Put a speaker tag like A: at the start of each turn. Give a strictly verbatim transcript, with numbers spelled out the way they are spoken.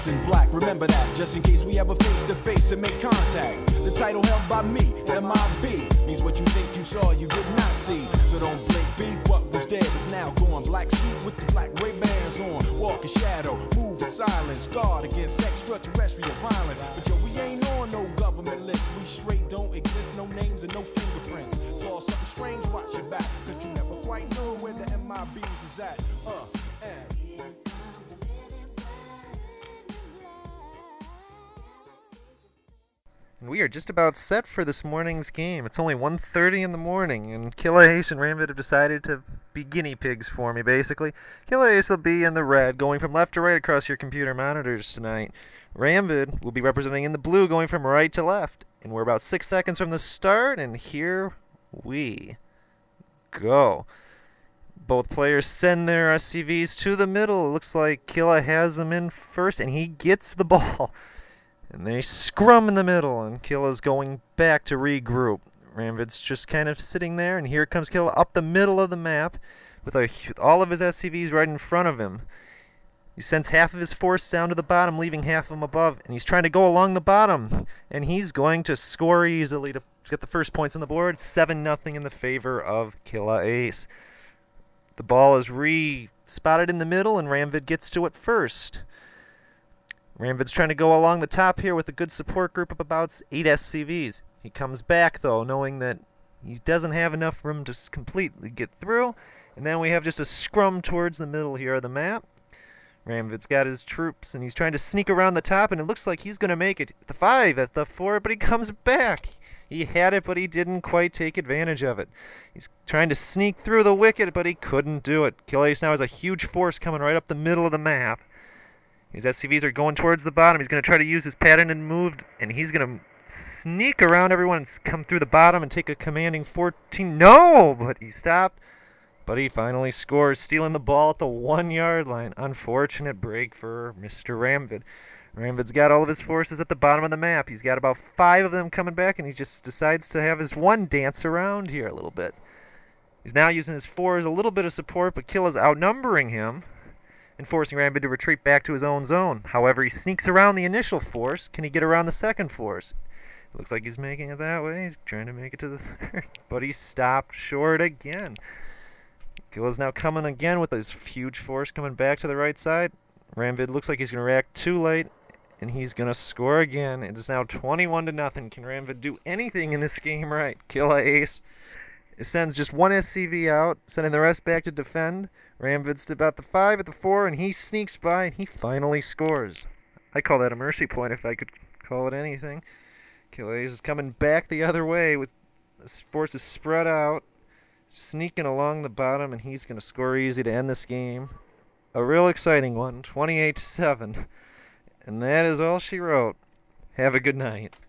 A: ace in black. Remember that, just in case we ever face to face and make contact. The title held by me, M I B, means what you think you saw, you did not see. So don't blink, be what was dead is now gone. Black suit with the black Ray-Bans on. Walk in shadow, move in silence, guard against extraterrestrial violence. But yo, we ain't on no government list. We straight don't exist, no names and no fingerprints. Saw something strange, watch your back, cause you never quite know where the M I Bs is at. Uh, and
B: And we are just about set for this morning's game. It's only one thirty in the morning, and Killa Ace and Ramvid have decided to be guinea pigs for me, basically. Killa Ace will be in the red, going from left to right across your computer monitors tonight. Ramvid will be representing in the blue, going from right to left. And we're about six seconds from the start, and here we go. Both players send their S C Vs to the middle. It looks like Killa has them in first, and he gets the ball. And they scrum in the middle, and Killa's going back to regroup. Ramvid's just kind of sitting there, and here comes Killa up the middle of the map with a, all of his S C Vs right in front of him. He sends half of his force down to the bottom, leaving half of them above, and he's trying to go along the bottom. And he's going to score easily to get the first points on the board, seven nothing in the favor of Killa Ace. The ball is re-spotted in the middle, and Ramvid gets to it first. Ramvid's trying to go along the top here with a good support group of about eight S C Vs. He comes back, though, knowing that he doesn't have enough room to completely get through. And then we have just a scrum towards the middle here of the map. Ramvid's got his troops, and he's trying to sneak around the top, and it looks like he's going to make it at the five, at the four, but he comes back. He had it, but he didn't quite take advantage of it. He's trying to sneak through the wicket, but he couldn't do it. Killa Ace now has a huge force coming right up the middle of the map. His S C Vs are going towards the bottom. He's going to try to use his patented move, and he's going to sneak around everyone and come through the bottom and take a commanding fourteen. No! But he stopped. But he finally scores, stealing the ball at the one-yard line. Unfortunate break for Mister Ramvid. Ramvid's got all of his forces at the bottom of the map. He's got about five of them coming back, and he just decides to have his one dance around here a little bit. He's now using his four as a little bit of support, but Killa's outnumbering him and forcing Ramvid to retreat back to his own zone. However, he sneaks around the initial force. Can he get around the second force? It looks like he's making it that way. He's trying to make it to the third, but he stopped short again. Killa's now coming again with his huge force coming back to the right side. Ramvid looks like he's going to react too late, and he's going to score again. It is now twenty-one to nothing. Can Ramvid do anything in this game right? Killa Ace sends just one S C V out, sending the rest back to defend. Ramvid's about the five at the four, and he sneaks by, and he finally scores. I call that a mercy point if I could call it anything. Killa Ace is coming back the other way with his forces spread out, sneaking along the bottom, and he's going to score easy to end this game. A real exciting one, twenty-eight to seven. And that is all she wrote. Have a good night.